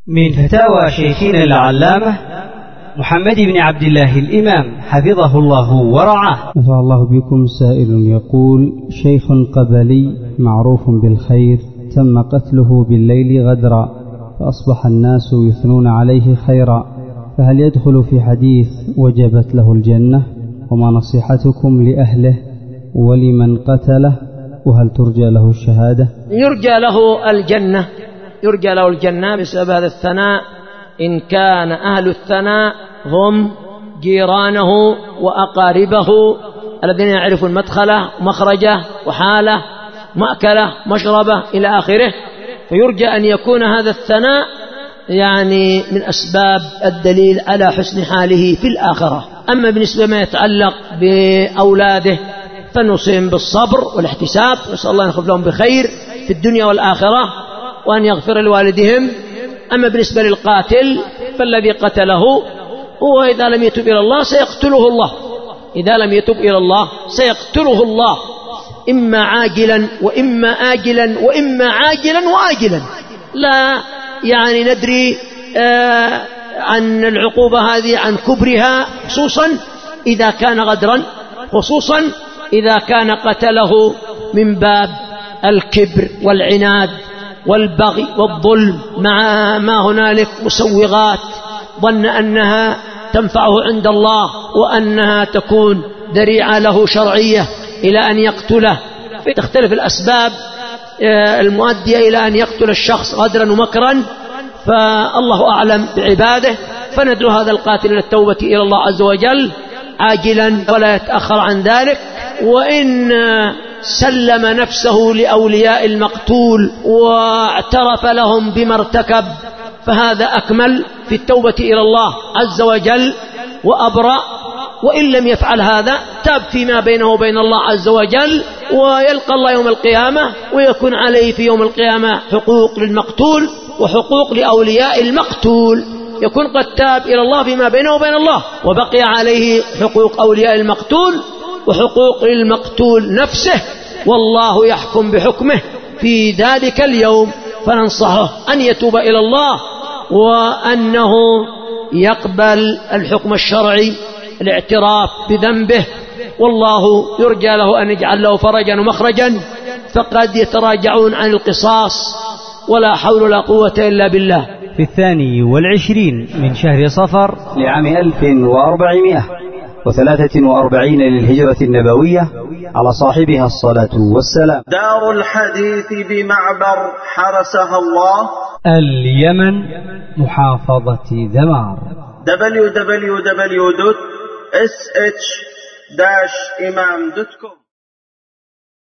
من فتاوى شيخنا العلامة محمد بن عبد الله الإمام حفظه الله ورعاه. نفع الله بكم. سائل يقول: شيخ قبلي معروف بالخير تم قتله بالليل غدرا، فأصبح الناس يثنون عليه خيرا، فهل يدخل في حديث وجبت له الجنة؟ وما نصيحتكم لأهله ولمن قتله؟ وهل ترجى له الشهادة؟ يرجى له الجنة بسبب هذا الثناء، إن كان أهل الثناء هم جيرانه وأقاربه الذين يعرفون مدخله ومخرجه وحاله مأكله مشربه إلى آخره، فيرجى أن يكون هذا الثناء يعني من أسباب الدليل على حسن حاله في الآخرة. أما بالنسبة ما يتعلق بأولاده فنوصيهم بالصبر والاحتساب، نسأل الله أن يخلف لهم بخير في الدنيا والآخرة وأن يغفر لوالدهم. أما بالنسبة للقاتل فالذي قتله هو إذا لم يتب إلى الله سيقتله الله، إما عاجلا وإما آجلا وإما عاجلا وآجلا، لا يعني ندري عن العقوبة هذه عن كبرها، خصوصا إذا كان غدرا، خصوصا إذا كان قتله من باب الكبر والعناد والبغي والظلم، مع ما هنالك مسوغات ظن أنها تنفعه عند الله وأنها تكون ذريعة له شرعية إلى أن يقتله، فتختلف الأسباب المؤدية إلى أن يقتل الشخص غدرا ومكرا، فالله أعلم بعباده. فندعو هذا القاتل إلى التوبة إلى الله عز وجل عاجلا ولا يتأخر عن ذلك، وإن سلم نفسه لأولياء المقتول واعترف لهم بما ارتكب فهذا أكمل في التوبة إلى الله عز وجل وأبرأ، وإن لم يفعل هذا تاب فيما بينه وبين الله عز وجل ويلقى الله يوم القيامة، ويكون عليه في يوم القيامة حقوق للمقتول وحقوق لأولياء المقتول، يكون قد تاب إلى الله فيما بينه وبين الله، وبقي عليه حقوق أولياء المقتول وحقوق للمقتول نفسه، والله يحكم بحكمه في ذلك اليوم. فننصحه أن يتوب إلى الله وأنه يقبل الحكم الشرعي، الاعتراف بذنبه، والله يرجى له أن يجعل له فرجا ومخرجا، فقد يتراجعون عن القصاص ولا حول ولا قوة إلا بالله. في 22 من شهر صفر لعام 1443 للهجرة النبوية على صاحبها الصلاة والسلام. دار الحديث بمعبر حرسها الله، اليمن، محافظة ذمار. www.sh-imam.com